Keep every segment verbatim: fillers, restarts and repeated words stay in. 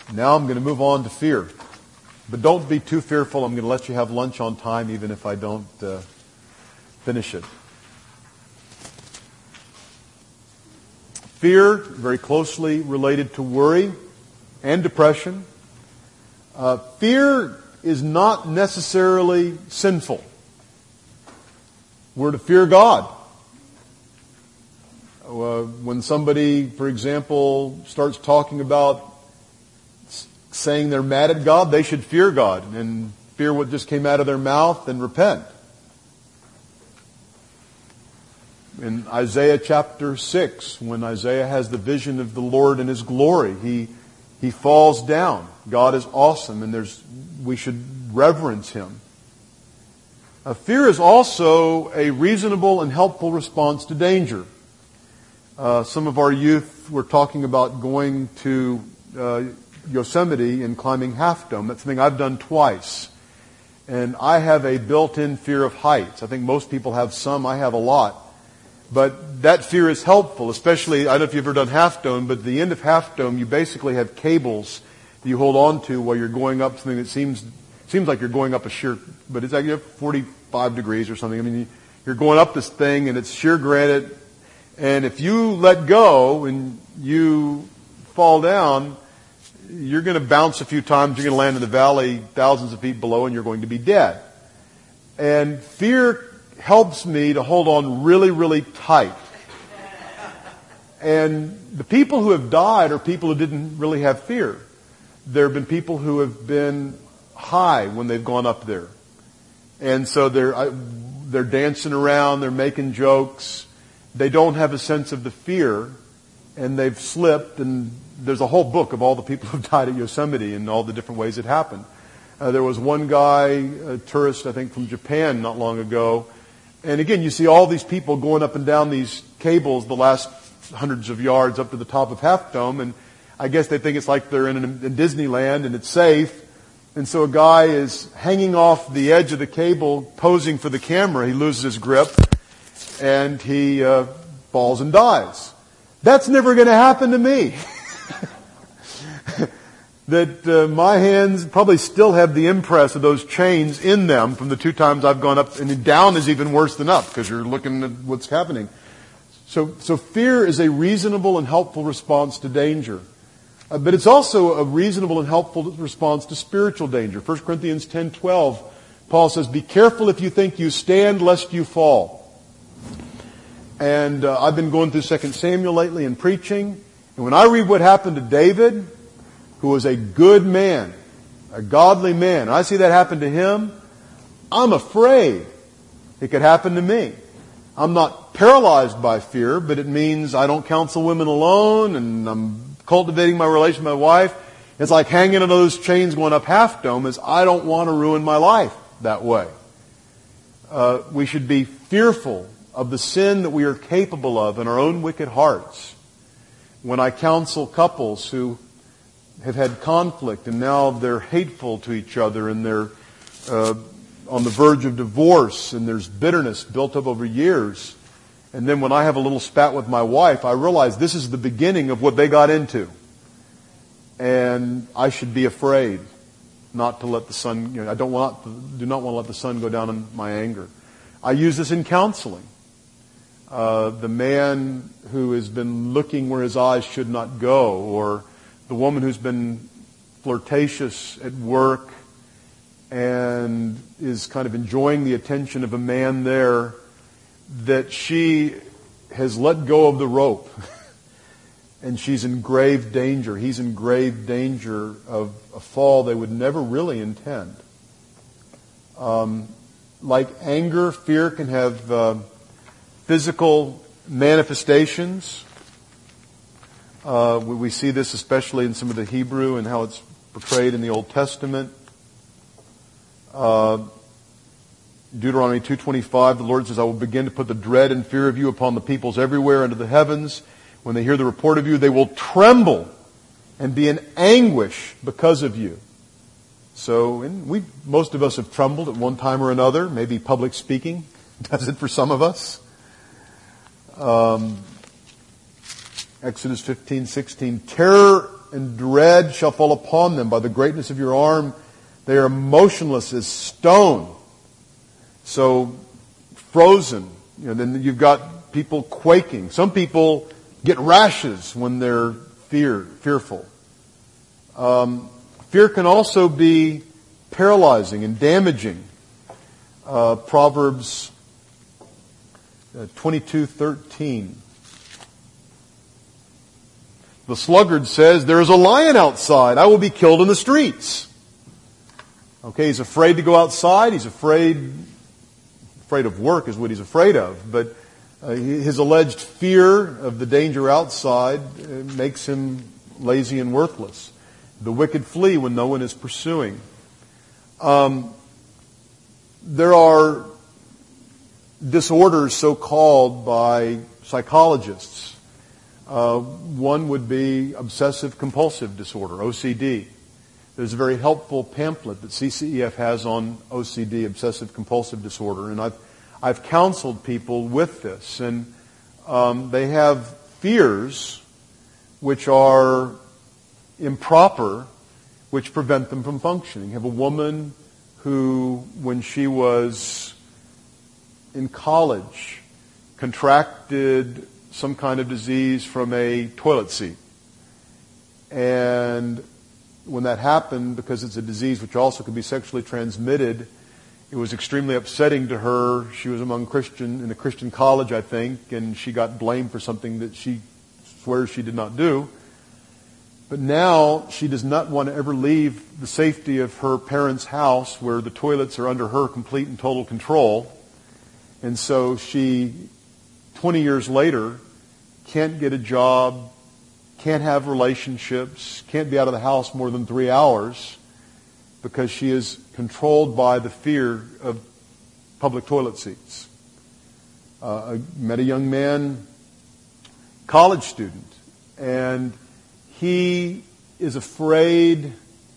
Now I'm going to move on to fear. But don't be too fearful. I'm going to let you have lunch on time even if I don't uh, finish it. Fear, very closely related to worry and depression. Uh, fear is not necessarily sinful. We're to fear God. Uh, when somebody, for example, starts talking about saying they're mad at God, they should fear God and fear what just came out of their mouth and repent. In Isaiah chapter six, when Isaiah has the vision of the Lord in His glory, he he falls down. God is awesome, and there's we should reverence Him. Uh, fear is also a reasonable and helpful response to danger. Uh, some of our youth were talking about going to uh, Yosemite and climbing Half Dome. That's something I've done twice. And I have a built-in fear of heights. I think most people have some. I have a lot. But that fear is helpful, especially, I don't know if you've ever done Half Dome, but at the end of Half Dome, you basically have cables that you hold on to while you're going up something that seems seems like you're going up a sheer, but it's like you have forty-five degrees or something. I mean, you're going up this thing and it's sheer granite. And if you let go and you fall down, you're going to bounce a few times. You're going to land in the valley thousands of feet below and you're going to be dead. And fear helps me to hold on really, really tight. And the people who have died are people who didn't really have fear. There have been people who have been high when they've gone up there. And so they're, they're dancing around, they're making jokes. They don't have a sense of the fear, and they've slipped, and there's a whole book of all the people who've died at Yosemite and all the different ways it happened. Uh, there was one guy, a tourist, I think, from Japan not long ago. And again, you see all these people going up and down these cables the last hundreds of yards up to the top of Half Dome, and I guess they think it's like they're in, in Disneyland and it's safe. And so a guy is hanging off the edge of the cable, posing for the camera. He loses his grip, and he uh, falls and dies. That's never going to happen to me. That uh, my hands probably still have the impress of those chains in them from the two times I've gone up, and down is even worse than up because you're looking at what's happening. So, so fear is a reasonable and helpful response to danger. Uh, but it's also a reasonable and helpful response to spiritual danger. First Corinthians ten twelve, Paul says, "Be careful if you think you stand, lest you fall." And uh, I've been going through Second Samuel lately and preaching. And when I read what happened to David, who was a good man, a godly man, and I see that happen to him, I'm afraid it could happen to me. I'm not paralyzed by fear, but it means I don't counsel women alone, and I'm cultivating my relation with my wife. It's like hanging on those chains going up Half Dome, is I don't want to ruin my life that way. Uh, we should be fearful of the sin that we are capable of in our own wicked hearts. When I counsel couples who have had conflict and now they're hateful to each other and they're uh, on the verge of divorce and there's bitterness built up over years, and then when I have a little spat with my wife, I realize this is the beginning of what they got into. And I should be afraid not to let the sun, you know, I don't want, to, do not want to let the sun go down in my anger. I use this in counseling. Uh, the man who has been looking where his eyes should not go, or the woman who's been flirtatious at work and is kind of enjoying the attention of a man there, that she has let go of the rope and she's in grave danger. He's in grave danger of a fall they would never really intend. Um, like anger, fear can have uh, physical manifestations. Uh, we, we see this especially in some of the Hebrew and how it's portrayed in the Old Testament. Uh, Deuteronomy two twenty-five, the Lord says, "I will begin to put the dread and fear of you upon the peoples everywhere under the heavens. When they hear the report of you, they will tremble and be in anguish because of you." So, and we, most of us have trembled at one time or another. Maybe public speaking does it for some of us. Um, Exodus fifteen sixteen, "Terror and dread shall fall upon them. By the greatness of your arm, they are motionless as stone. So, frozen. You know, then you've got people quaking. Some people get rashes when they're fear, fearful. Um, fear can also be paralyzing and damaging. Uh, Proverbs uh, twenty-two thirteen. The sluggard says, there is a lion outside. I will be killed in the streets. Okay, he's afraid to go outside. He's afraid, afraid of work is what he's afraid of. But uh, his alleged fear of the danger outside uh, makes him lazy and worthless. The wicked flee when no one is pursuing. Um, there are disorders so called by psychologists. Uh, one would be obsessive compulsive disorder, O C D. There's a very helpful pamphlet that C C E F has on O C D, obsessive compulsive disorder, and I've I've counseled people with this, and um, they have fears which are improper, which prevent them from functioning. You have a woman who, when she was in college, contracted some kind of disease from a toilet seat. And when that happened, because it's a disease which also can be sexually transmitted, it was extremely upsetting to her. She was among Christian, in a Christian college, I think, and she got blamed for something that she swears she did not do. But now she does not want to ever leave the safety of her parents' house where the toilets are under her complete and total control. And so she, twenty years later, can't get a job, can't have relationships, can't be out of the house more than three hours because she is controlled by the fear of public toilet seats. Uh, I met a young man, college student, and he is afraid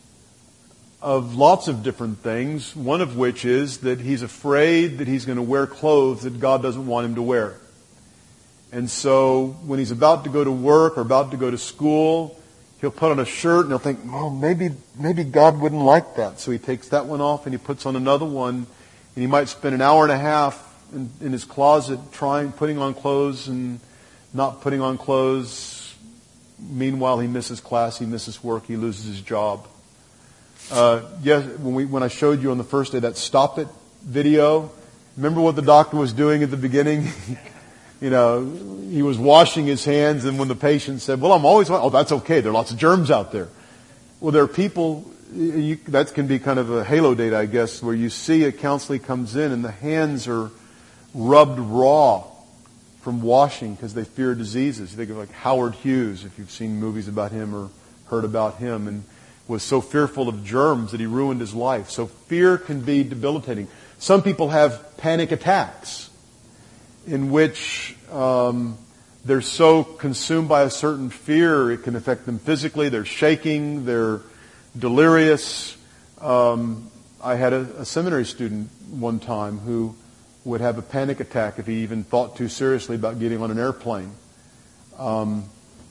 of lots of different things, one of which is that he's afraid that he's going to wear clothes that God doesn't want him to wear. And so when he's about to go to work or about to go to school, he'll put on a shirt and he'll think, oh, maybe maybe God wouldn't like that. So he takes that one off and he puts on another one. And he might spend an hour and a half in, in his closet trying, putting on clothes and not putting on clothes. Meanwhile, he misses class, he misses work, he loses his job. Uh, yes, when we when I showed you on the first day that Stop It video, remember what the doctor was doing at the beginning? You know, he was washing his hands, and when the patient said, well, I'm always, oh, that's okay, there are lots of germs out there. Well, there are people, you, that can be kind of a halo data, I guess, where you see a counselee comes in and the hands are rubbed raw from washing because they fear diseases. You think of like Howard Hughes, if you've seen movies about him or heard about him, and was so fearful of germs that he ruined his life. So fear can be debilitating. Some people have panic attacks in which um, they're so consumed by a certain fear, it can affect them physically. They're shaking, they're delirious. Um, I had a, a seminary student one time who would have a panic attack if he even thought too seriously about getting on an airplane. Um,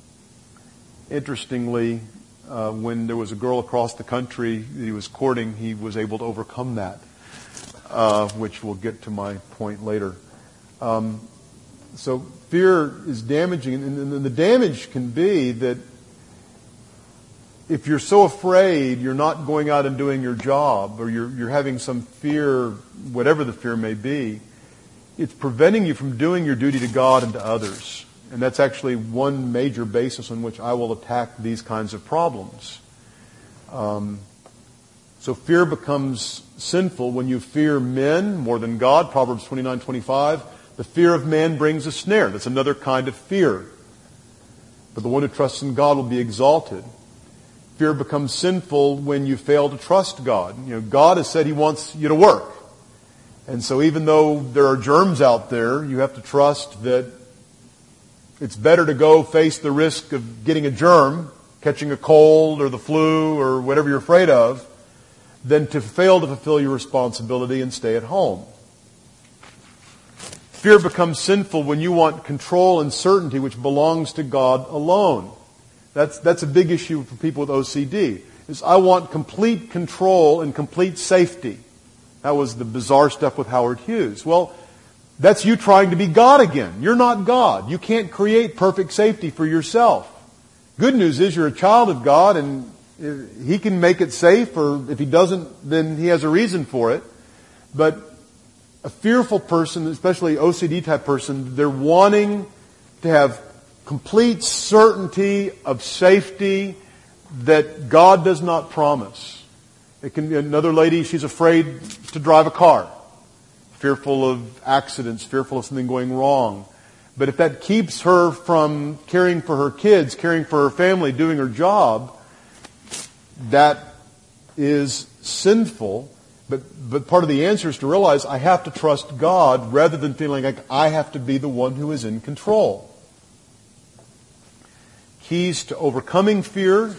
interestingly, uh, when there was a girl across the country that he was courting, he was able to overcome that, uh, which we'll get to my point later. Um, so fear is damaging, and, and the damage can be that if you're so afraid you're not going out and doing your job, or you're, you're having some fear, whatever the fear may be, it's preventing you from doing your duty to God and to others. And that's actually one major basis on which I will attack these kinds of problems. Um, so fear becomes sinful when you fear men more than God. Proverbs twenty-nine twenty-five. The fear of man brings a snare. That's another kind of fear. But the one who trusts in God will be exalted. Fear becomes sinful when you fail to trust God. You know, God has said He wants you to work. And so even though there are germs out there, you have to trust that it's better to go face the risk of getting a germ, catching a cold or the flu or whatever you're afraid of, than to fail to fulfill your responsibility and stay at home. Fear becomes sinful when you want control and certainty which belongs to God alone. That's, that's a big issue for people with O C D. Is I want complete control and complete safety. That was the bizarre stuff with Howard Hughes. Well, that's you trying to be God again. You're not God. You can't create perfect safety for yourself. Good news is you're a child of God, and He can make it safe, or if He doesn't, then He has a reason for it. But a fearful person, especially O C D type person, they're wanting to have complete certainty of safety that God does not promise. It can be another lady, she's afraid to drive a car, fearful of accidents, fearful of something going wrong. But if that keeps her from caring for her kids, caring for her family, doing her job, that is sinful. But, but part of the answer is to realize I have to trust God rather than feeling like I have to be the one who is in control. Keys to overcoming fear.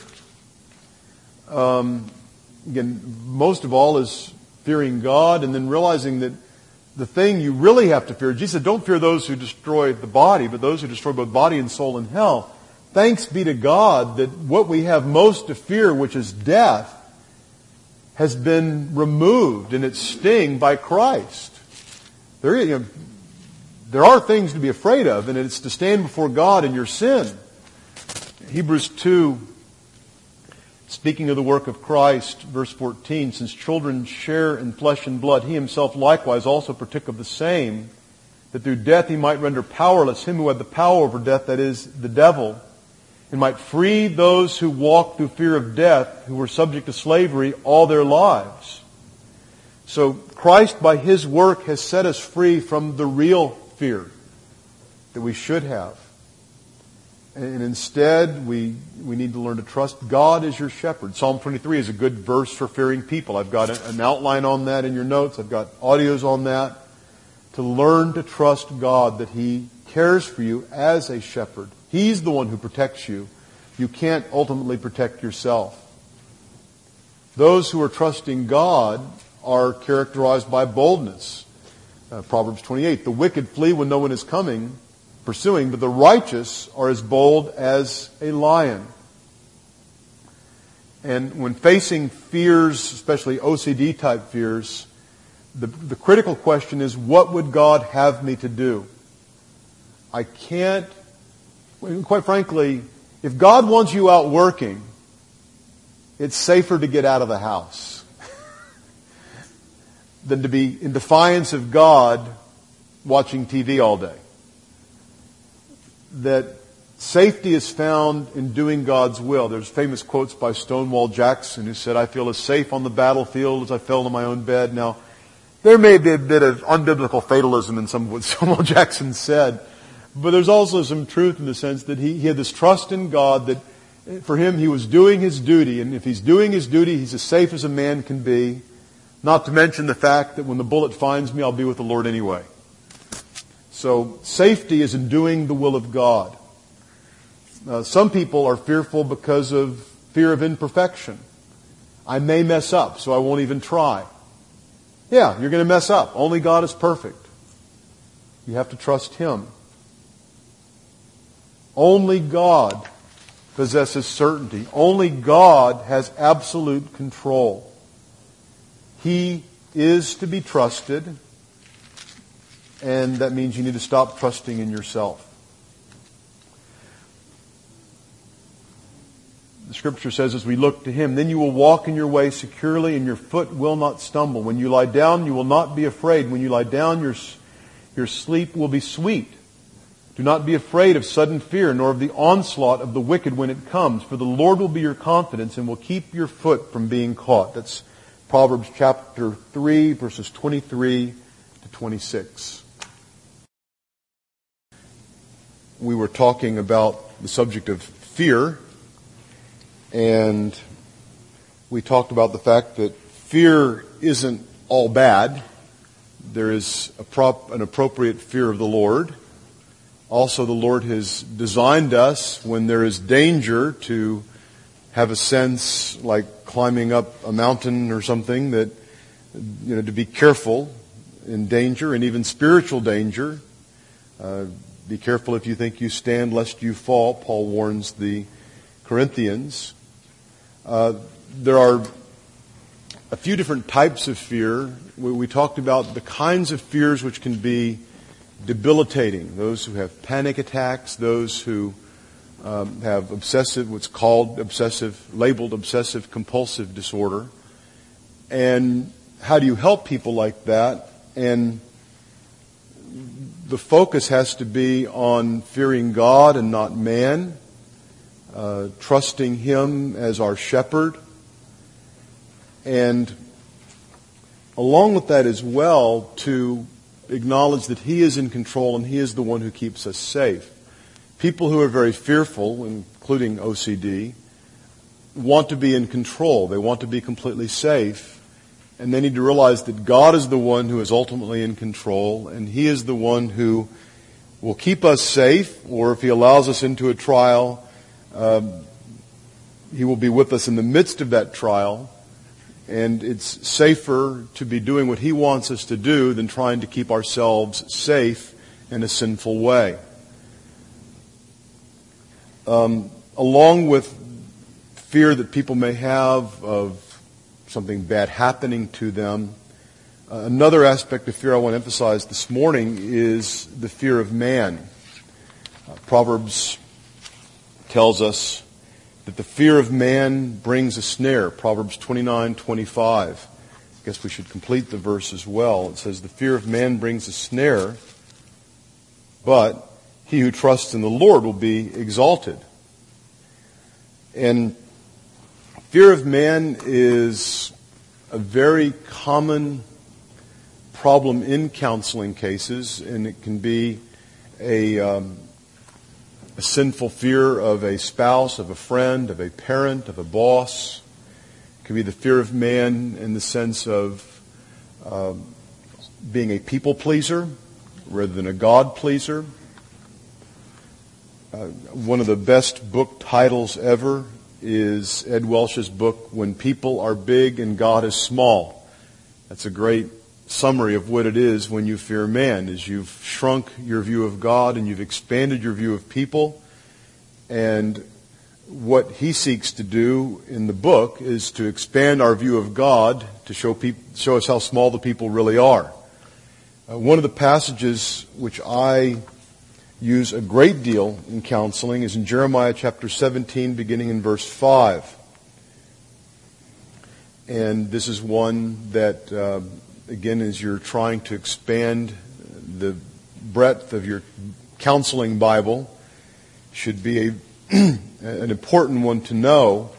Um, again, most of all is fearing God, and then realizing that the thing you really have to fear, Jesus said, don't fear those who destroy the body, but those who destroy both body and soul in hell. Thanks be to God that what we have most to fear, which is death, has been removed in its sting by Christ. There, you know, there are things to be afraid of, and it's to stand before God in your sin. Hebrews two, speaking of the work of Christ, verse fourteen, since children share in flesh and blood, He Himself likewise also partook of the same, that through death He might render powerless him who had the power over death, that is, the devil, and might free those who walk through fear of death, who were subject to slavery all their lives. So Christ, by His work, has set us free from the real fear that we should have. And instead, we, we need to learn to trust God as your shepherd. Psalm twenty-three is a good verse for fearing people. I've got an outline on that in your notes. I've got audios on that. To learn to trust God, that He cares for you as a shepherd. He's the one who protects you. You can't ultimately protect yourself. Those who are trusting God are characterized by boldness. Uh, Proverbs twenty-eight, the wicked flee when no one is coming, pursuing, but the righteous are as bold as a lion. And when facing fears, especially O C D type fears, the, the critical question is, what would God have me to do? I can't, quite frankly, if God wants you out working, it's safer to get out of the house than to be in defiance of God watching T V all day. That safety is found in doing God's will. There's famous quotes by Stonewall Jackson, who said, I feel as safe on the battlefield as I felt in my own bed. Now, there may be a bit of unbiblical fatalism in some of what Stonewall Jackson said, but there's also some truth in the sense that he, he had this trust in God that for him he was doing his duty, and if he's doing his duty, he's as safe as a man can be. Not to mention the fact that when the bullet finds me, I'll be with the Lord anyway. So safety is in doing the will of God. Uh, some people are fearful because of fear of imperfection. I may mess up, so I won't even try. Yeah, you're going to mess up. Only God is perfect. You have to trust Him. Only God possesses certainty. Only God has absolute control. He is to be trusted. And that means you need to stop trusting in yourself. The Scripture says, as we look to Him, then you will walk in your way securely and your foot will not stumble. When you lie down, you will not be afraid. When you lie down, your, your sleep will be sweet. Do not be afraid of sudden fear, nor of the onslaught of the wicked when it comes. For the Lord will be your confidence and will keep your foot from being caught. That's Proverbs chapter three, verses twenty-three to twenty-six. We were talking about the subject of fear, and we talked about the fact that fear isn't all bad. There is a prop, an appropriate fear of the Lord. Also, the Lord has designed us when there is danger to have a sense like climbing up a mountain or something, that, you know, to be careful in danger and even spiritual danger. Uh, be careful if you think you stand lest you fall. Paul warns the Corinthians. Uh, there are a few different types of fear. We, we talked about the kinds of fears which can be debilitating. Those who have panic attacks, those who um, have obsessive, what's called obsessive, labeled obsessive compulsive disorder. And how do you help people like that? And the focus has to be on fearing God and not man, uh, trusting Him as our shepherd. And along with that as well, to acknowledge that He is in control and He is the one who keeps us safe. People who are very fearful, including O C D, want to be in control. They want to be completely safe. And they need to realize that God is the one who is ultimately in control, and He is the one who will keep us safe, or if He allows us into a trial, um, He will be with us in the midst of that trial. And it's safer to be doing what He wants us to do than trying to keep ourselves safe in a sinful way. Um, along with fear that people may have of something bad happening to them, uh, another aspect of fear I want to emphasize this morning is the fear of man. Uh, Proverbs tells us that the fear of man brings a snare. Proverbs twenty-nine twenty-five. I guess we should complete the verse as well. It says, the fear of man brings a snare, but he who trusts in the Lord will be exalted. And fear of man is a very common problem in counseling cases, and it can be a, um, a sinful fear of a spouse, of a friend, of a parent, of a boss. It can be the fear of man in the sense of um, being a people pleaser rather than a God pleaser. Uh, one of the best book titles ever is Ed Welch's book, When People Are Big and God is Small. That's a great summary of what it is when you fear man, is you've shrunk your view of God and you've expanded your view of people. And what he seeks to do in the book is to expand our view of God to show people, show us how small the people really are. Uh, one of the passages which I use a great deal in counseling is in Jeremiah chapter seventeen, beginning in verse five. And this is one that, uh, again, as you're trying to expand the breadth of your counseling Bible, should be a, an important one to know.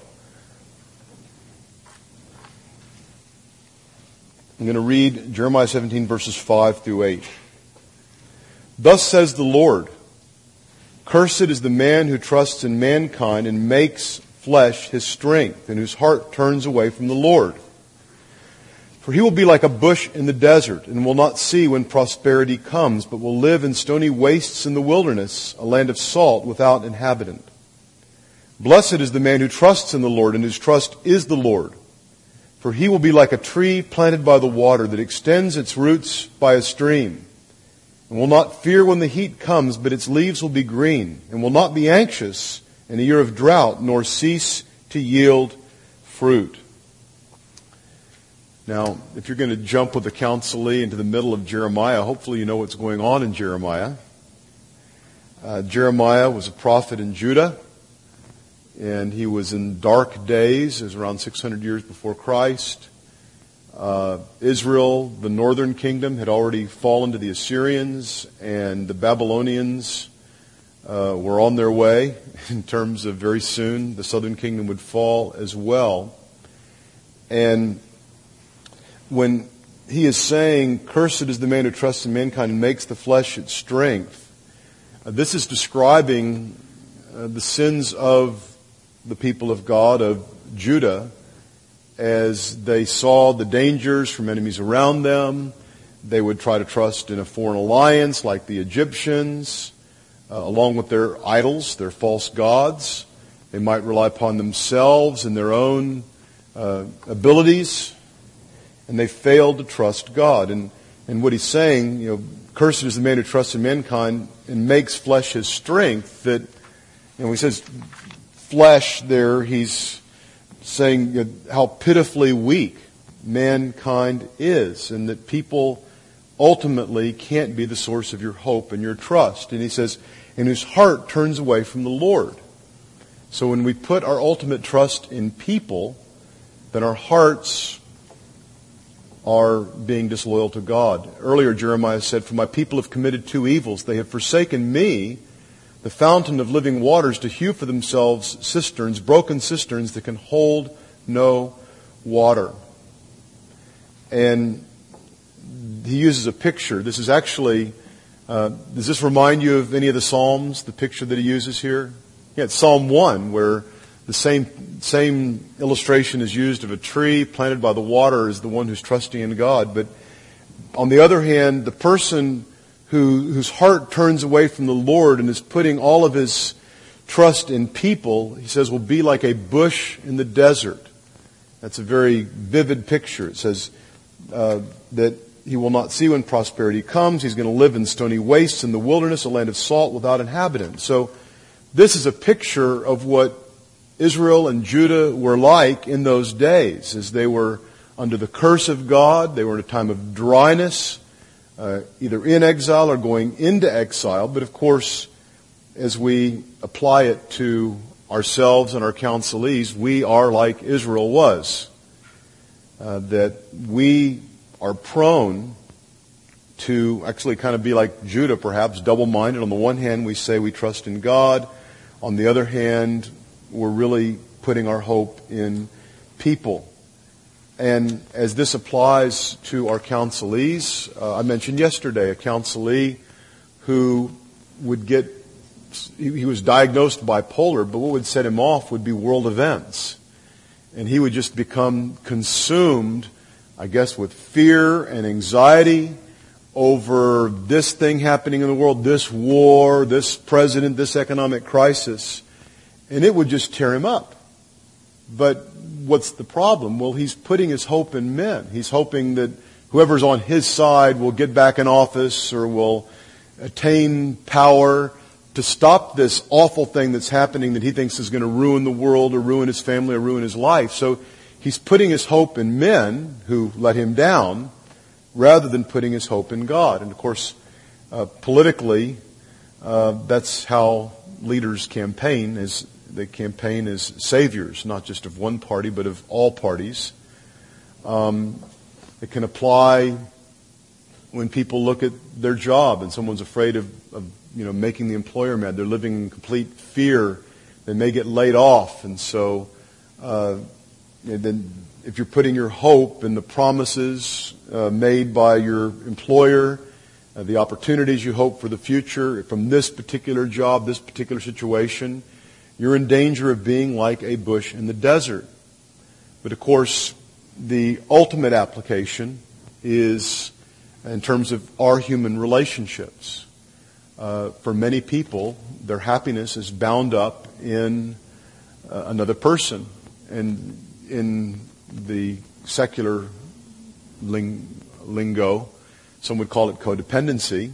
I'm going to read Jeremiah seventeen, verses five through eight. Thus says the Lord, cursed is the man who trusts in mankind and makes flesh his strength, and whose heart turns away from the Lord. For he will be like a bush in the desert, and will not see when prosperity comes, but will live in stony wastes in the wilderness, a land of salt without inhabitant. Blessed is the man who trusts in the Lord, and whose trust is the Lord. For he will be like a tree planted by the water that extends its roots by a stream, and will not fear when the heat comes, but its leaves will be green, and will not be anxious in a year of drought, nor cease to yield fruit. Now, if you're going to jump with the counselee into the middle of Jeremiah, hopefully you know what's going on in Jeremiah. Uh, Jeremiah was a prophet in Judah, and he was in dark days. It was around six hundred years before Christ. Uh, Israel, the northern kingdom, had already fallen to the Assyrians, and the Babylonians uh, were on their way in terms of very soon the southern kingdom would fall as well. And when he is saying, cursed is the man who trusts in mankind and makes the flesh its strength, uh, this is describing uh, the sins of the people of God, of Judah, as they saw the dangers from enemies around them. They would try to trust in a foreign alliance like the Egyptians, uh, along with their idols, their false gods. They might rely upon themselves and their own uh, abilities, and they failed to trust God. And, and what he's saying, you know, cursed is the man who trusts in mankind and makes flesh his strength, that, you know, he says, flesh there, he's saying how pitifully weak mankind is, and that people ultimately can't be the source of your hope and your trust. And he says, and whose heart turns away from the Lord. So when we put our ultimate trust in people, then our hearts are being disloyal to God. Earlier, Jeremiah said, "For my people have committed two evils. They have forsaken me, the fountain of living waters, to hew for themselves cisterns, broken cisterns that can hold no water." And he uses a picture. This is actually, uh, does this remind you of any of the Psalms, the picture that he uses here? Yeah, it's Psalm one, where the same same illustration is used of a tree planted by the water as the one who's trusting in God. But on the other hand, the person who whose heart turns away from the Lord and is putting all of his trust in people, he says, will be like a bush in the desert. That's a very vivid picture. It says uh, that he will not see when prosperity comes. He's going to live in stony wastes in the wilderness, a land of salt without inhabitants. So this is a picture of what Israel and Judah were like in those days, as they were under the curse of God. They were in a time of dryness, uh, either in exile or going into exile. But of course, as we apply it to ourselves and our counselees, we are like Israel was. Uh, that we are prone to actually kind of be like Judah, perhaps, double-minded. On the one hand, we say we trust in God. On the other hand, we're really putting our hope in people. And as this applies to our counselees, uh, I mentioned yesterday a counselee who would get, he, he was diagnosed bipolar, but what would set him off would be world events. And he would just become consumed, I guess, with fear and anxiety over this thing happening in the world, this war, this president, this economic crisis. And it would just tear him up. But what's the problem? Well, he's putting his hope in men. He's hoping that whoever's on his side will get back in office or will attain power to stop this awful thing that's happening that he thinks is going to ruin the world or ruin his family or ruin his life. So he's putting his hope in men who let him down rather than putting his hope in God. And of course, uh, politically, uh, that's how leaders campaign. Is they campaign as saviors, not just of one party, but of all parties. Um, it can apply when people look at their job and someone's afraid of, of you know, making the employer mad. They're living in complete fear. They may get laid off. And so uh, and then if you're putting your hope in the promises uh, made by your employer, uh, the opportunities you hope for the future from this particular job, this particular situation, you're in danger of being like a bush in the desert. But of course, the ultimate application is in terms of our human relationships. Uh, for many people, their happiness is bound up in uh, another person. And in the secular ling- lingo, some would call it codependency,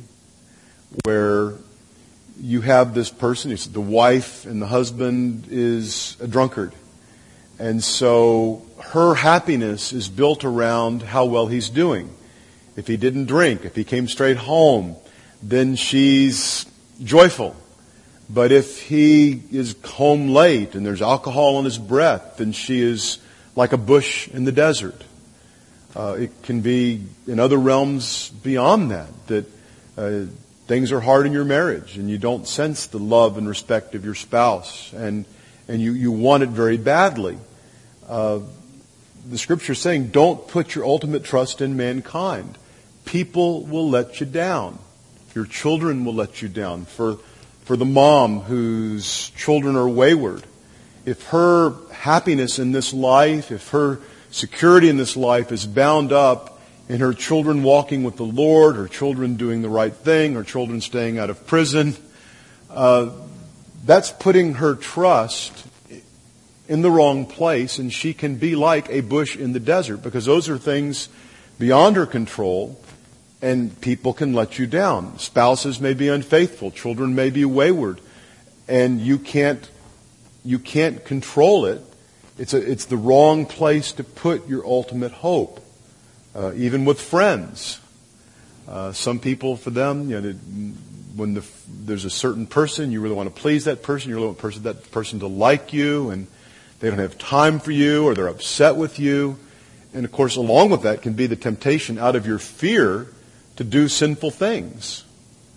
where you have this person, the wife and the husband is a drunkard. And so her happiness is built around how well he's doing. If he didn't drink, if he came straight home, then she's joyful. But if he is home late and there's alcohol on his breath, then she is like a bush in the desert. Uh, it can be in other realms beyond that, that uh, things are hard in your marriage and you don't sense the love and respect of your spouse and and you, you want it very badly. Uh, the Scripture is saying, don't put your ultimate trust in mankind. People will let you down. Your children will let you down. For for the mom whose children are wayward, if her happiness in this life, if her security in this life is bound up in her children walking with the Lord, her children doing the right thing, her children staying out of prison, uh, that's putting her trust in the wrong place, and she can be like a bush in the desert, because those are things beyond her control, and people can let you down. Spouses may be unfaithful, children may be wayward, and you can't you can't control it. It's a, it's the wrong place to put your ultimate hope. Uh, even with friends. Uh, some people, for them, you know, when the, there's a certain person, you really want to please that person, you really want person, that person to like you, and they don't have time for you, or they're upset with you. And of course, along with that can be the temptation out of your fear to do sinful things.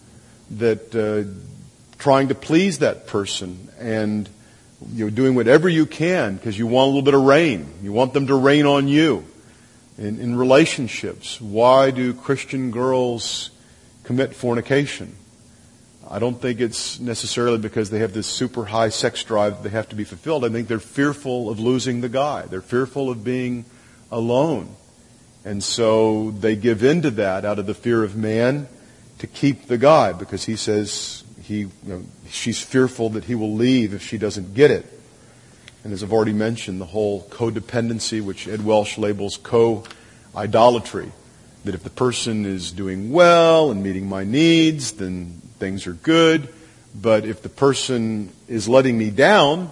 That uh, trying to please that person and you know, doing whatever you can because you want a little bit of rain. You want them to rain on you. In, in relationships, why do Christian girls commit fornication? I don't think it's necessarily because they have this super high sex drive that they have to be fulfilled. I think they're fearful of losing the guy. They're fearful of being alone. And so they give in to that out of the fear of man to keep the guy because he says he, you know, she's fearful that he will leave if she doesn't get it. And as I've already mentioned, the whole codependency, which Ed Welsh labels co-idolatry, that if the person is doing well and meeting my needs, then things are good. But if the person is letting me down,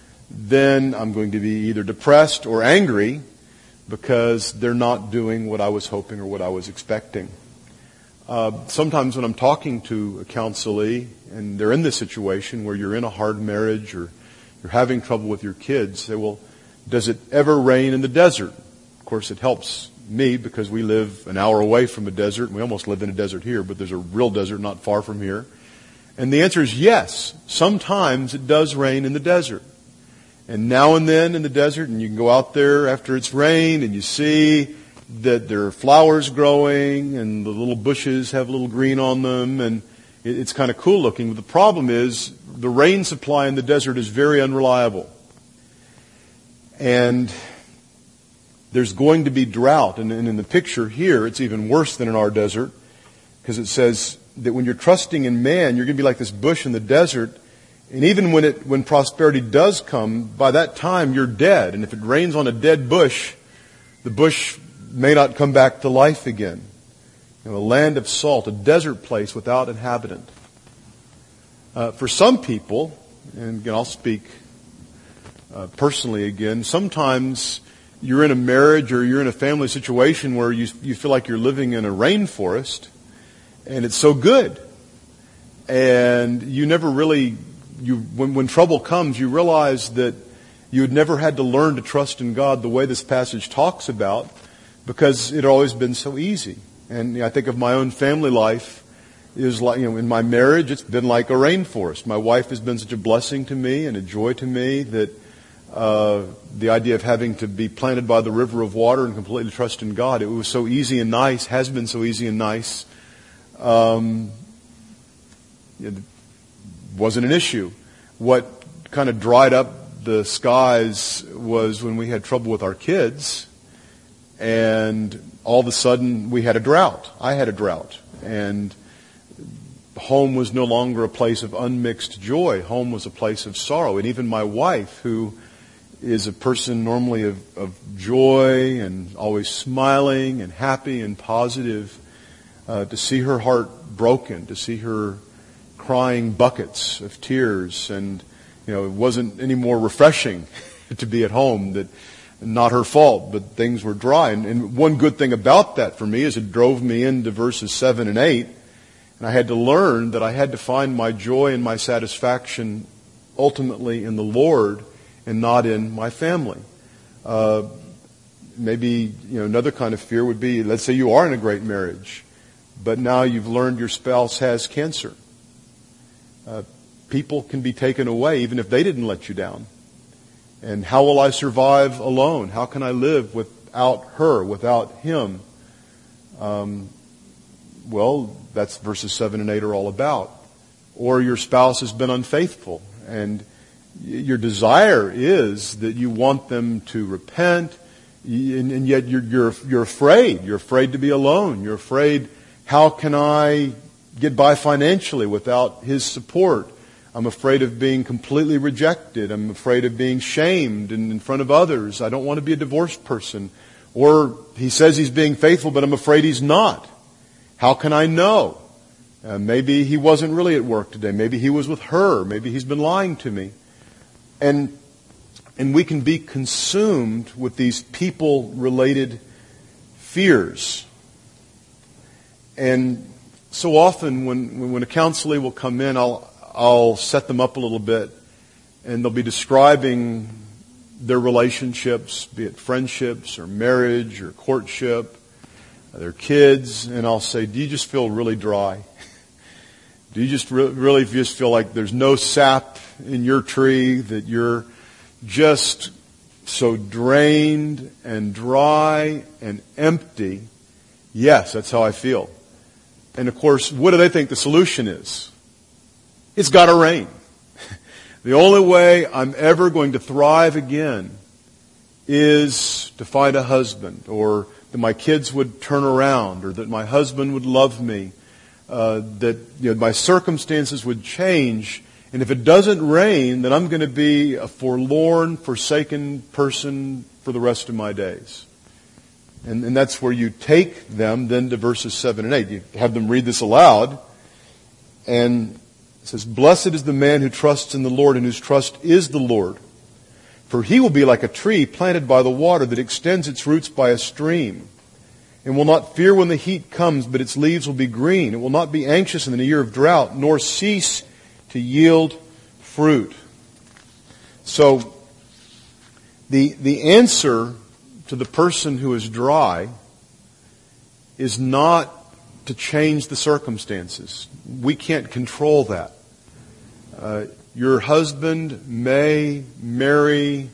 then I'm going to be either depressed or angry because they're not doing what I was hoping or what I was expecting. Uh, sometimes when I'm talking to a counselee and they're in this situation where you're in a hard marriage or you're having trouble with your kids, say, well, does it ever rain in the desert? Of course, it helps me because we live an hour away from a desert. We almost live in a desert here, but there's a real desert not far from here. And the answer is yes. Sometimes it does rain in the desert. And now and then in the desert, and you can go out there after it's rained and you see that there are flowers growing and the little bushes have a little green on them and it's kind of cool looking. But the problem is the rain supply in the desert is very unreliable. And there's going to be drought. And in the picture here, it's even worse than in our desert because it says that when you're trusting in man, you're going to be like this bush in the desert. And even when it when prosperity does come, by that time you're dead. And if it rains on a dead bush, the bush may not come back to life again. You know, a land of salt, a desert place without inhabitant. Uh, for some people, and again, I'll speak uh, personally again, sometimes you're in a marriage or you're in a family situation where you you feel like you're living in a rainforest, and it's so good. And you never really, you when, when trouble comes, you realize that you had never had to learn to trust in God the way this passage talks about, because it had always been so easy. And you know, I think of my own family life. Is like, you know, in my marriage, it's been like a rainforest. My wife has been such a blessing to me and a joy to me that uh, the idea of having to be planted by the river of water and completely trust in God, it was so easy and nice, has been so easy and nice, um, it wasn't an issue. What kind of dried up the skies was when we had trouble with our kids, and all of a sudden we had a drought. I had a drought, and home was no longer a place of unmixed joy. Home was a place of sorrow. And even my wife, who is a person normally of, of joy and always smiling and happy and positive, uh, to see her heart broken, to see her crying buckets of tears, and you know, it wasn't any more refreshing to be at home. That not her fault, but things were dry. And, and one good thing about that for me is it drove me into verses seven and eight. And I had to learn that I had to find my joy and my satisfaction ultimately in the Lord and not in my family. Uh, maybe, you know, another kind of fear would be, let's say you are in a great marriage, but now you've learned your spouse has cancer. Uh, people can be taken away even if they didn't let you down. And how will I survive alone? How can I live without her, without him? Um, well, that's verses seven and eight are all about. Or your spouse has been unfaithful, and your desire is that you want them to repent, and yet you're, you're, you're afraid. You're afraid to be alone. You're afraid, how can I get by financially without his support? I'm afraid of being completely rejected. I'm afraid of being shamed in, in front of others. I don't want to be a divorced person. Or he says he's being faithful, but I'm afraid he's not. How can I know? Uh, maybe he wasn't really at work today. Maybe he was with her. Maybe he's been lying to me. And, and we can be consumed with these people-related fears. And so often when, when a counselee will come in, I'll, I'll set them up a little bit, and they'll be describing their relationships, be it friendships or marriage or courtship, their kids, and I'll say, do you just feel really dry? Do you just re- really just feel like there's no sap in your tree, that you're just so drained and dry and empty? Yes, that's how I feel. And of course, what do they think the solution is? It's got to rain. The only way I'm ever going to thrive again is to find a husband, or that my kids would turn around, or that my husband would love me, uh, that you know, my circumstances would change. And if it doesn't rain, then I'm going to be a forlorn, forsaken person for the rest of my days. And, and that's where you take them then to verses seven and eight. You have them read this aloud. And it says, "Blessed is the man who trusts in the Lord and whose trust is the Lord. For he will be like a tree planted by the water that extends its roots by a stream, and will not fear when the heat comes, but its leaves will be green. It will not be anxious in the year of drought, nor cease to yield fruit." So, the, the answer to the person who is dry is not to change the circumstances. We can't control that. Uh, your husband may marry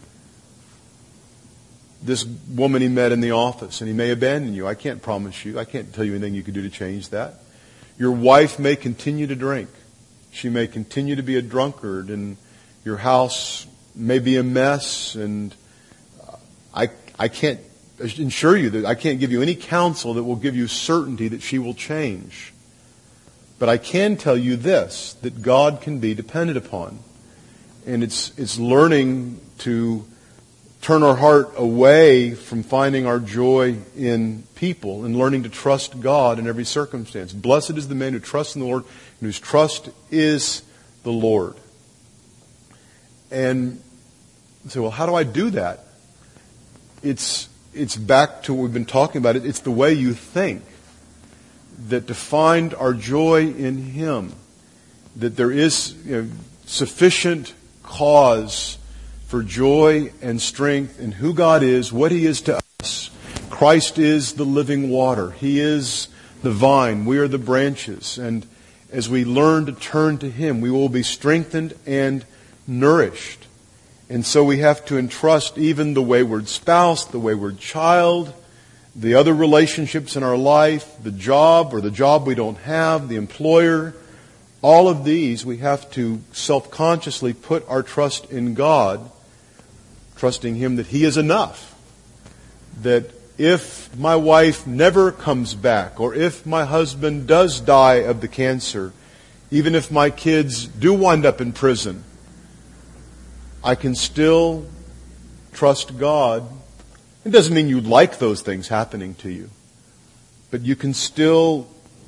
this woman he met in the office, and he may abandon you. I can't promise you. I can't tell you anything you can do to change that. Your wife may continue to drink. She may continue to be a drunkard, and your house may be a mess, and I I can't assure you that I can't give you any counsel that will give you certainty that she will change. But I can tell you this, that God can be depended upon. And it's it's learning to turn our heart away from finding our joy in people and learning to trust God in every circumstance. Blessed is the man who trusts in the Lord and whose trust is the Lord. And you say, well, how do I do that? It's it's back to what we've been talking about. It's the way you think. That to find our joy in Him, that there is you know, sufficient cause for joy and strength in who God is, what He is to us. Christ is the living water. He is the vine. We are the branches. And as we learn to turn to Him, we will be strengthened and nourished. And so we have to entrust even the wayward spouse, the wayward child, the other relationships in our life, the job or the job we don't have, the employer, all of these we have to self-consciously put our trust in God, trusting Him that He is enough. That if my wife never comes back, or if my husband does die of the cancer, even if my kids do wind up in prison, I can still trust God. It doesn't mean you like those things happening to you, but you can still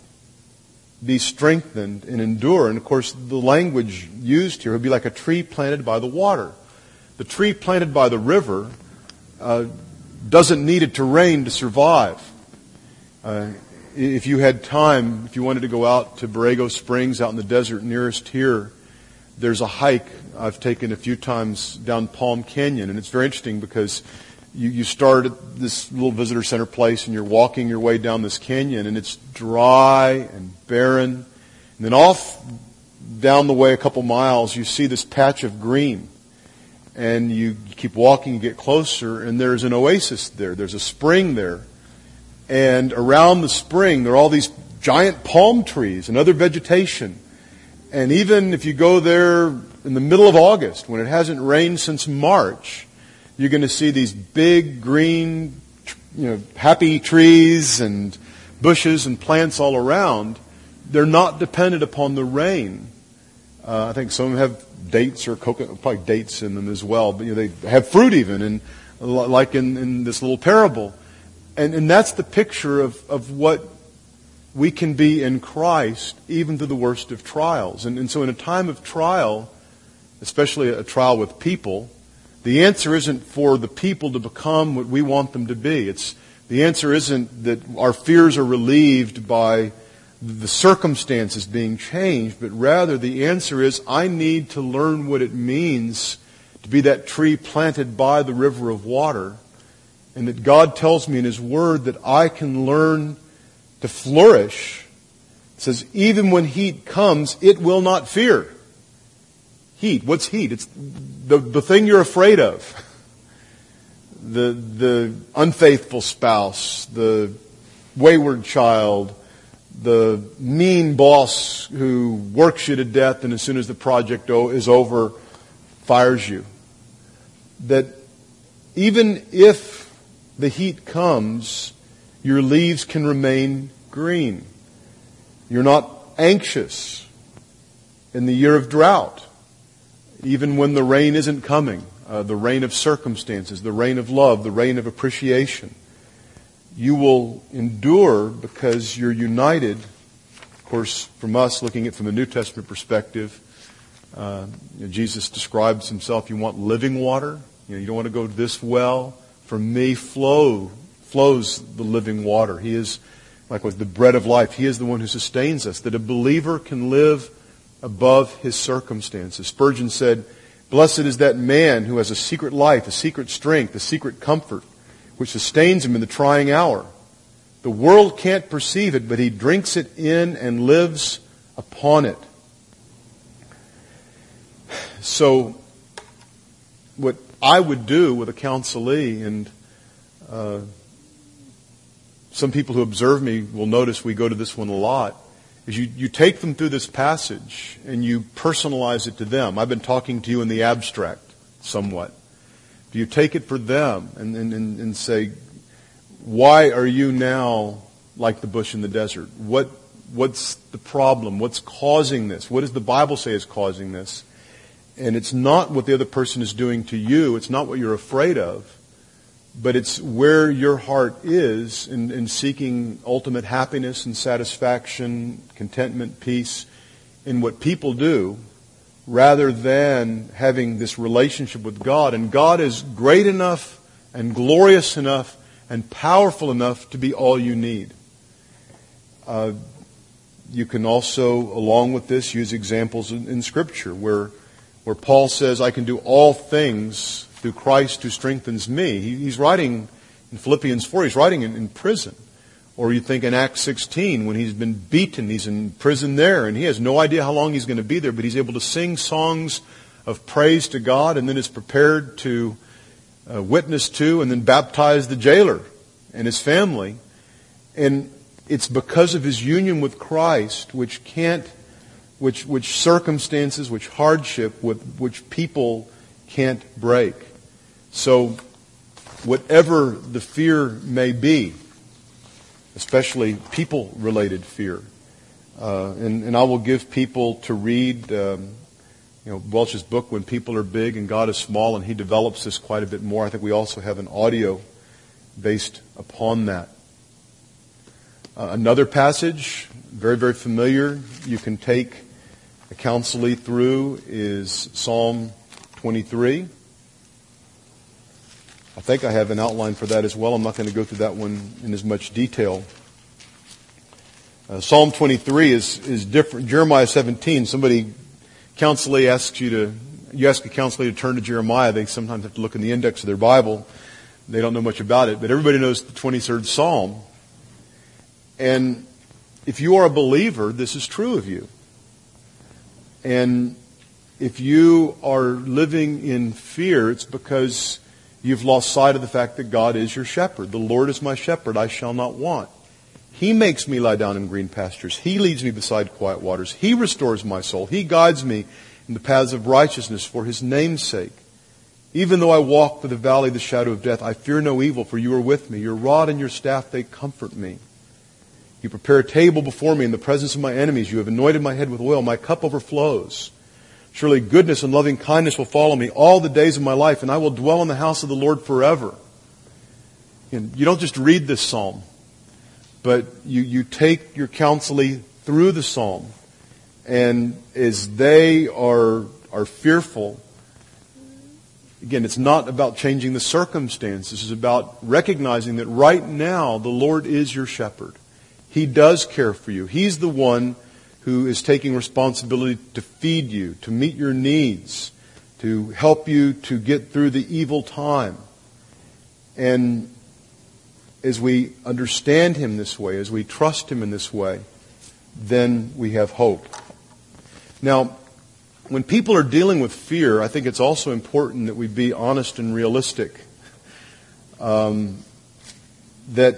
be strengthened and endure. And of course, the language used here would be like a tree planted by the water. The tree planted by the river uh, doesn't need it to rain to survive. Uh, if you had time, if you wanted to go out to Borrego Springs out in the desert nearest here, there's a hike I've taken a few times down Palm Canyon, and it's very interesting because You, you start at this little visitor center place and you're walking your way down this canyon, and it's dry and barren. And then off down the way a couple miles, you see this patch of green. And you keep walking, you get closer, and there's an oasis there. There's a spring there. And around the spring, there are all these giant palm trees and other vegetation. And even if you go there in the middle of August, when it hasn't rained since March, you're going to see these big green, you know, happy trees and bushes and plants all around. They're not dependent upon the rain. Uh, I think some of them have dates or coconut, probably dates in them as well. But you know, they have fruit even, and like in, in this little parable. And, and that's the picture of, of what we can be in Christ, even through the worst of trials. And, and so in a time of trial, especially a trial with people, the answer isn't for the people to become what we want them to be. It's the answer isn't that our fears are relieved by the circumstances being changed, but rather the answer is I need to learn what it means to be that tree planted by the river of water, and that God tells me in His Word that I can learn to flourish. It says, even when heat comes, it will not fear. Heat. What's heat? It's the, the thing you're afraid of. The, the unfaithful spouse, the wayward child, the mean boss who works you to death and as soon as the project is over, fires you. That even if the heat comes, your leaves can remain green. You're not anxious in the year of drought, even when the rain isn't coming, uh, the rain of circumstances, the rain of love, the rain of appreciation. You will endure because you're united. Of course, from us, looking at it from the New Testament perspective, uh, you know, Jesus describes Himself, you want living water? You know, you don't want to go to this well? From me flow, flows the living water. He is, like with the bread of life, He is the one who sustains us, that a believer can live above his circumstances. Spurgeon said, blessed is that man who has a secret life, a secret strength, a secret comfort, which sustains him in the trying hour. The world can't perceive it, but he drinks it in and lives upon it. So, what I would do with a counselee, and uh, some people who observe me will notice we go to this one a lot, is you, you take them through this passage and you personalize it to them. I've been talking to you in the abstract somewhat. Do you take it for them and, and, and say, why are you now like the bush in the desert? What What's the problem? What's causing this? What does the Bible say is causing this? And it's not what the other person is doing to you. It's not what you're afraid of. But it's where your heart is in, in seeking ultimate happiness and satisfaction, contentment, peace in what people do, rather than having this relationship with God. And God is great enough and glorious enough and powerful enough to be all you need. Uh, you can also, along with this, use examples in, in Scripture where where Paul says, I can do all things through Christ who strengthens me. He, he's writing in Philippians four, he's writing in, in prison. Or you think in Acts sixteen, when he's been beaten, he's in prison there, and he has no idea how long he's going to be there, but he's able to sing songs of praise to God, and then is prepared to uh, witness to and then baptize the jailer and his family. And it's because of his union with Christ, which can't, which which circumstances, which hardship, with which people can't break. So, whatever the fear may be, especially people-related fear, uh, and, and I will give people to read, um, you know, Welch's book, When People Are Big and God is Small, and he develops this quite a bit more. I think we also have an audio based upon that. Uh, another passage, very, very familiar, you can take a counselee through, is Psalm twenty-three. I think I have an outline for that as well. I'm not going to go through that one in as much detail. Uh, Psalm twenty-three is, is different. Jeremiah seventeen, somebody, counselee asks you to, you ask a counselee to turn to Jeremiah. They sometimes have to look in the index of their Bible. They don't know much about it, but everybody knows the twenty-third Psalm. And if you are a believer, this is true of you. And if you are living in fear, it's because you've lost sight of the fact that God is your shepherd. The Lord is my shepherd, I shall not want. He makes me lie down in green pastures. He leads me beside quiet waters. He restores my soul. He guides me in the paths of righteousness for His name's sake. Even though I walk through the valley of the shadow of death, I fear no evil, for you are with me. Your rod and your staff, they comfort me. You prepare a table before me in the presence of my enemies. You have anointed my head with oil. My cup overflows. Surely goodness and loving kindness will follow me all the days of my life, and I will dwell in the house of the Lord forever. And you don't just read this psalm, but you, you take your counselee through the psalm, and as they are are fearful, again, it's not about changing the circumstances. This is about recognizing that right now the Lord is your shepherd. He does care for you. He's the one who is taking responsibility to feed you, to meet your needs, to help you to get through the evil time. And as we understand Him this way, as we trust Him in this way, then we have hope. Now, when people are dealing with fear, I think it's also important that we be honest and realistic. Um, that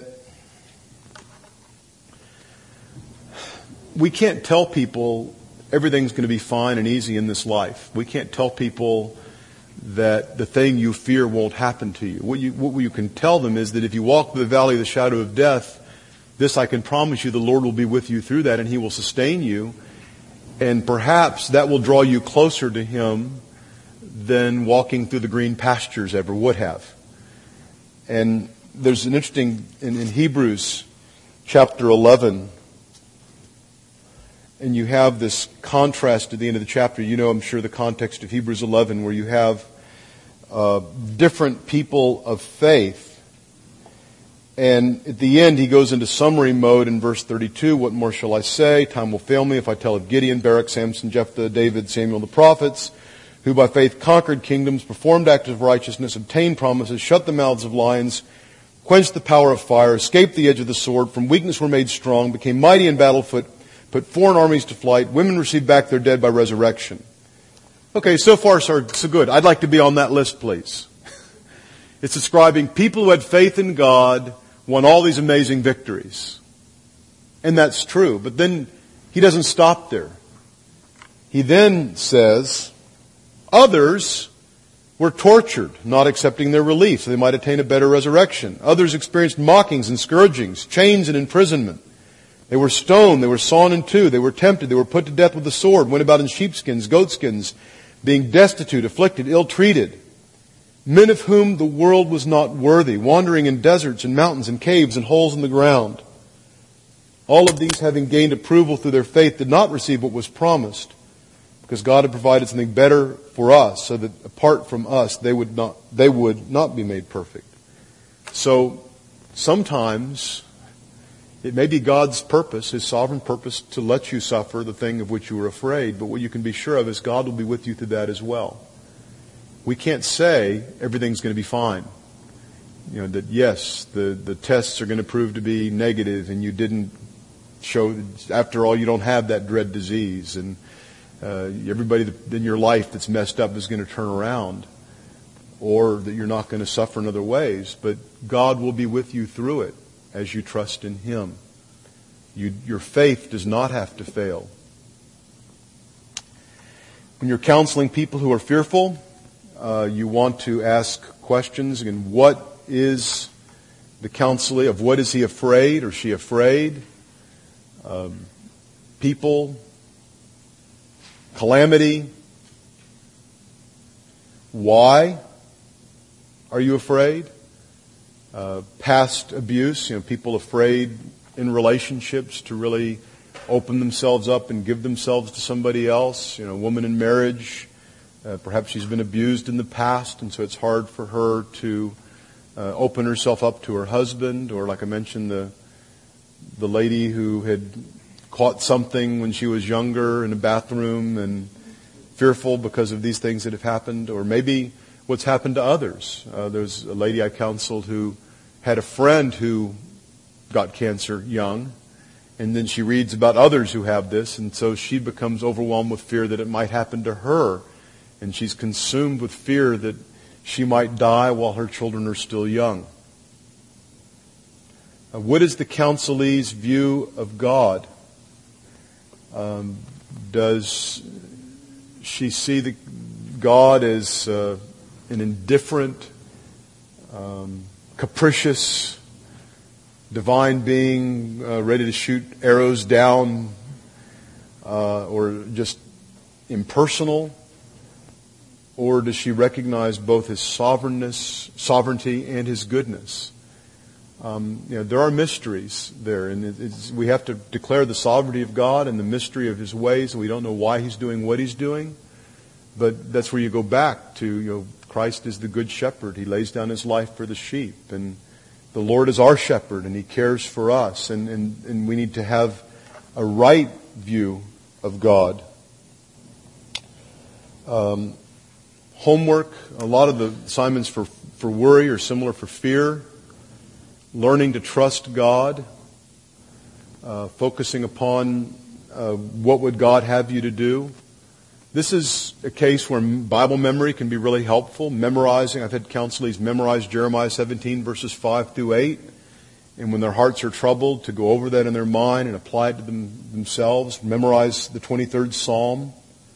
we can't tell people everything's going to be fine and easy in this life. We can't tell people that the thing you fear won't happen to you. What you, what you can tell them is that if you walk through the valley of the shadow of death, this I can promise you, the Lord will be with you through that and He will sustain you. And perhaps that will draw you closer to Him than walking through the green pastures ever would have. And there's an interesting, in, in Hebrews chapter eleven, and you have this contrast at the end of the chapter. You know, I'm sure, the context of Hebrews eleven, where you have uh, different people of faith. And at the end, he goes into summary mode in verse thirty-two. What more shall I say? Time will fail me if I tell of Gideon, Barak, Samson, Jephthah, David, Samuel, the prophets, who by faith conquered kingdoms, performed acts of righteousness, obtained promises, shut the mouths of lions, quenched the power of fire, escaped the edge of the sword, from weakness were made strong, became mighty in battle, put foreign armies to flight, women received back their dead by resurrection. Okay, so far so, so good. I'd like to be on that list, please. It's describing people who had faith in God, won all these amazing victories. And that's true. But then he doesn't stop there. He then says, others were tortured, not accepting their relief, so they might attain a better resurrection. Others experienced mockings and scourgings, chains and imprisonment. They were stoned, they were sawn in two, they were tempted, they were put to death with the sword, went about in sheepskins, goatskins, being destitute, afflicted, ill-treated. Men of whom the world was not worthy, wandering in deserts and mountains and caves and holes in the ground. All of these, having gained approval through their faith, did not receive what was promised, because God had provided something better for us, so that apart from us, they would not, they would not be made perfect. So sometimes it may be God's purpose, His sovereign purpose, to let you suffer the thing of which you were afraid. But what you can be sure of is God will be with you through that as well. We can't say everything's going to be fine. You know, that yes, the, the tests are going to prove to be negative and you didn't show, after all, you don't have that dread disease. And uh, everybody in your life that's messed up is going to turn around. Or that you're not going to suffer in other ways. But God will be with you through it as you trust in Him. You, your faith does not have to fail. When you're counseling people who are fearful, uh, you want to ask questions. Again, what is the counseling of what is he afraid or she afraid? Um, people, calamity. Why are you afraid? Uh, past abuse, you know, people afraid in relationships to really open themselves up and give themselves to somebody else. You know, a woman in marriage, uh, perhaps she's been abused in the past, and so it's hard for her to uh, open herself up to her husband. Or, like I mentioned, the the lady who had caught something when she was younger in a bathroom and fearful because of these things that have happened. Or maybe what's happened to others. Uh, there's a lady I counseled who had a friend who got cancer young, and then she reads about others who have this, and so she becomes overwhelmed with fear that it might happen to her, and she's consumed with fear that she might die while her children are still young. Uh, what is the counselee's view of God? Um, does she see the God as uh, an indifferent, um, capricious, divine being uh, ready to shoot arrows down, uh, or just impersonal? Or does she recognize both His sovereignness, sovereignty and His goodness? Um, you know, there are mysteries there, and it's, we have to declare the sovereignty of God and the mystery of His ways, and we don't know why He's doing what He's doing. But that's where you go back to, you know, Christ is the good shepherd. He lays down his life for the sheep. And the Lord is our shepherd, and he cares for us. And, and, and we need to have a right view of God. Um, homework, a lot of the assignments for, for worry are similar for fear. Learning to trust God. Uh, focusing upon uh, what would God have you to do. This is a case where Bible memory can be really helpful. Memorizing, I've had counselees memorize Jeremiah seventeen verses five through eight. And when their hearts are troubled, to go over that in their mind and apply it to them, themselves. Memorize the twenty-third Psalm.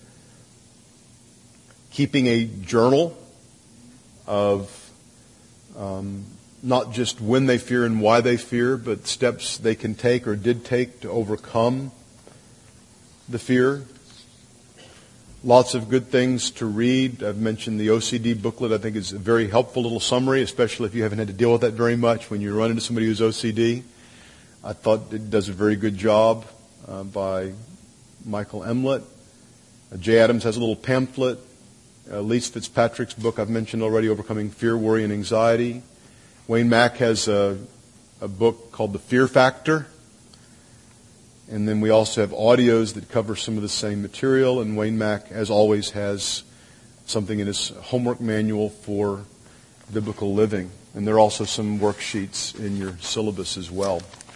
Keeping a journal of um, not just when they fear and why they fear, but steps they can take or did take to overcome the fear. Lots of good things to read. I've mentioned the O C D booklet. I think it's a very helpful little summary, especially if you haven't had to deal with that very much when you run into somebody who's O C D. I thought it does a very good job uh, by Michael Emlet. Uh, Jay Adams has a little pamphlet. Uh, Lise Fitzpatrick's book I've mentioned already, Overcoming Fear, Worry, and Anxiety. Wayne Mack has a, a book called The Fear Factor. And then we also have audios that cover some of the same material. And Wayne Mack, as always, has something in his homework manual for biblical living. And there are also some worksheets in your syllabus as well.